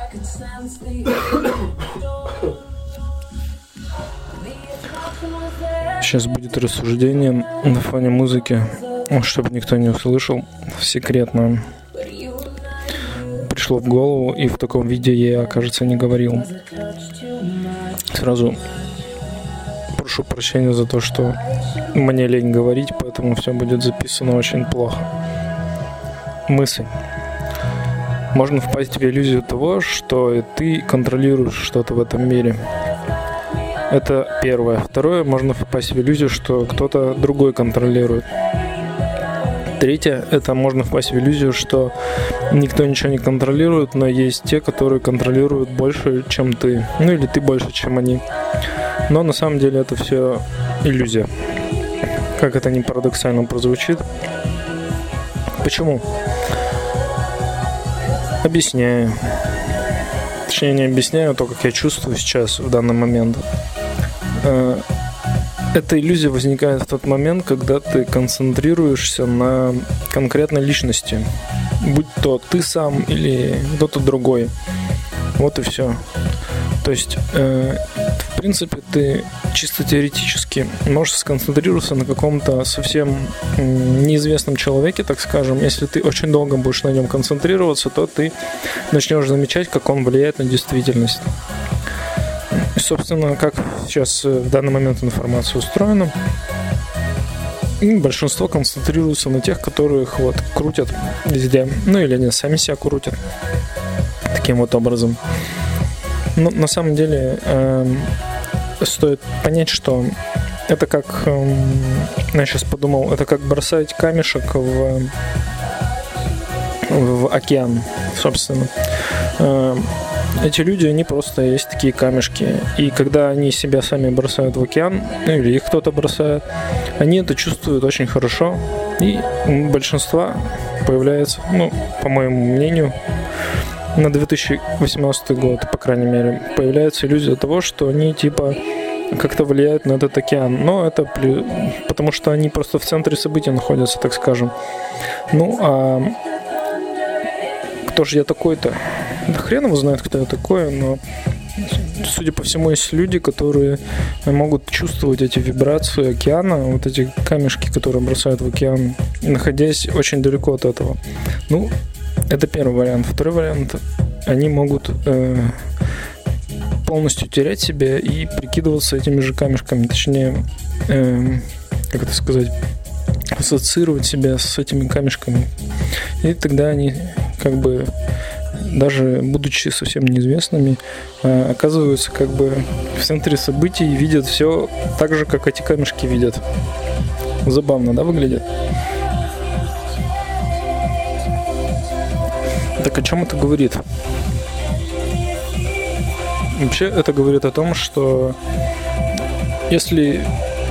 Сейчас будет рассуждение на фоне музыки, чтобы никто не услышал. Секретно пришло в голову, и в таком виде я, кажется, не говорил. Сразу прошу прощения за то, что мне лень говорить, поэтому все будет записано очень плохо. Мысль. Можно впасть в иллюзию того, что ты контролируешь что-то в этом мире. Это первое. Второе, можно впасть в иллюзию, что кто-то другой контролирует. Третье, это можно впасть в иллюзию, что никто ничего не контролирует, но есть те, которые контролируют больше, чем ты. Ну или ты больше, чем они. Но на самом деле это все иллюзия. Как это ни парадоксально прозвучит. Почему? Объясняю. Точнее, не объясняю то, как я чувствую сейчас, в данный момент. Эта иллюзия возникает в тот момент, когда ты концентрируешься на конкретной личности. Будь то ты сам или кто-то другой. Вот и все. То есть, в принципе, ты чисто теоретически можешь сконцентрироваться на каком-то совсем неизвестном человеке, так скажем. Если ты очень долго будешь на нем концентрироваться, то ты начнешь замечать, как он влияет на действительность. И, собственно, как сейчас в данный момент информация устроена, большинство концентрируется на тех, которых вот крутят везде. Ну или они сами себя крутят таким вот образом. Но на самом деле стоит понять, что это как, я сейчас подумал, это как бросать камешек в океан, собственно. Эти люди, они просто есть такие камешки. И когда они себя сами бросают в океан, ну или их кто-то бросает, они это чувствуют очень хорошо. И у большинства появляется, ну, по моему мнению, на 2018 год, по крайней мере, появляется иллюзия того, что они типа как-то влияют на этот океан. Но это потому что они просто в центре событий находятся, так скажем. Ну, а кто же я такой-то? Да хрен его знает, кто я такой, но судя по всему, есть люди, которые могут чувствовать эти вибрации океана, вот эти камешки, которые бросают в океан, находясь очень далеко от этого. Ну, это первый вариант. Второй вариант, они могут полностью терять себя и прикидываться этими же камешками, точнее, как это сказать, ассоциировать себя с этими камешками. И тогда они как бы, даже будучи совсем неизвестными, оказываются как бы в центре событий и видят все так же, как эти камешки видят. Забавно, да, выглядит? Так о чем это говорит? Вообще это говорит о том, что если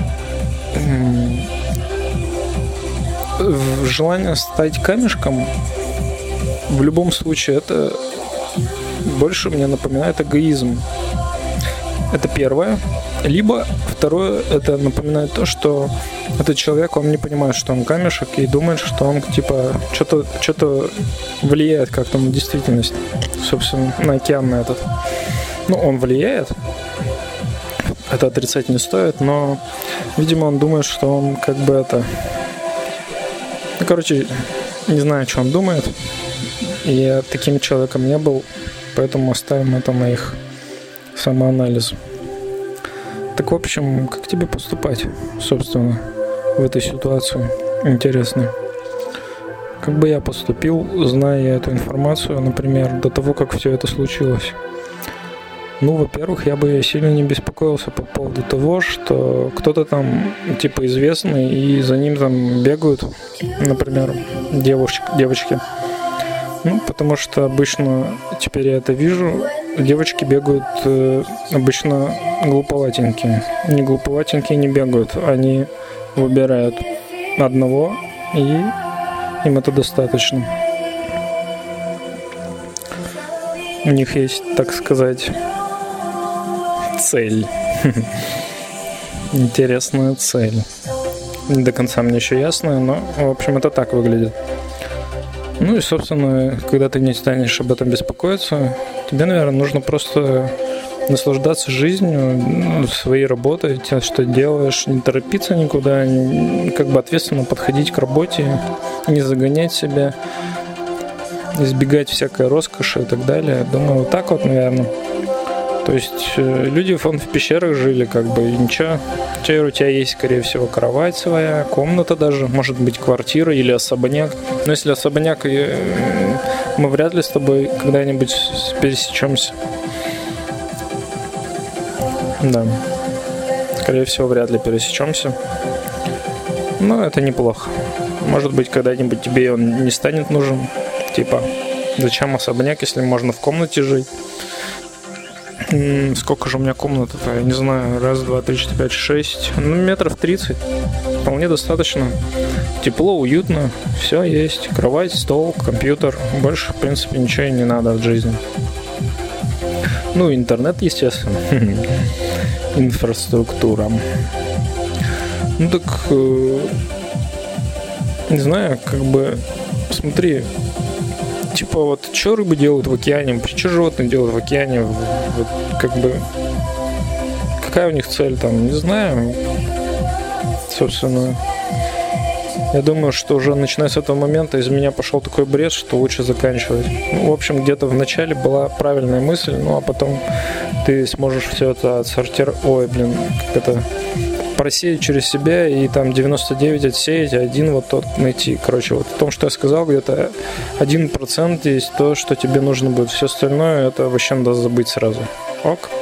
желание стать камешком, в любом случае это больше мне напоминает эгоизм. Это первое. Либо второе, это напоминает то, что этот человек, он не понимает, что он камешек, и думает, что он типа что-то влияет как-то на действительность, собственно, на океан на этот. Ну, он влияет, это отрицать не стоит, но, видимо, он думает, что он как бы это... Ну, короче, не знаю, что он думает. Я таким человеком не был, поэтому оставим это на их самоанализ. Так, в общем, как тебе поступать, собственно, в этой ситуации? Интересно. Как бы я поступил, зная эту информацию, например, до того, как все это случилось? Ну, во-первых, я бы сильно не беспокоился по поводу того, что кто-то там, типа, известный, и за ним там бегают, например, девочки. Ну, потому что обычно, теперь я это вижу, девочки бегают обычно глуповатенькие. Не глуповатенькие не бегают, они выбирают одного, и им это достаточно. У них есть, так сказать, цель. Интересная цель. Не до конца мне еще ясная, но, в общем, это так выглядит. Ну и, собственно, когда ты не станешь об этом беспокоиться, тебе, наверное, нужно просто наслаждаться жизнью, своей работой, тем, что делаешь, не торопиться никуда, как бы ответственно подходить к работе, не загонять себя, избегать всякой роскоши и так далее. Думаю, вот так вот, наверное. То есть люди в пещерах жили, как бы, и ничего. Теперь у тебя есть, скорее всего, кровать своя, комната даже, может быть, квартира или особняк. Но если особняк, мы вряд ли с тобой когда-нибудь пересечемся. Да. Скорее всего, вряд ли пересечемся. Но это неплохо. Может быть, когда-нибудь тебе он не станет нужен. Типа, зачем особняк, если можно в комнате жить? Сколько же у меня комнат-то? Я не знаю. 1, 2, 3, 4, 5, 6. Ну, метров 30. Вполне достаточно. Тепло, уютно. Все есть. Кровать, стол, компьютер. Больше, в принципе, ничего и не надо от жизни. Ну, интернет, естественно. Инфраструктура. Ну, так... не знаю, как бы... Смотри... Типа вот, что рыбы делают в океане, что животные делают в океане, вот, как бы, какая у них цель там, не знаю, собственно, я думаю, что уже начиная с этого момента из меня пошел такой бред, что лучше заканчивать. Ну, в общем, где-то в начале была правильная мысль, ну, а потом ты сможешь все это отсортировать, как это... просеять через себя и там 99 отсеять, а один вот тот найти. Короче, вот в том, что я сказал, где-то 1% есть то, что тебе нужно будет. Все остальное, это вообще надо забыть сразу. Ок.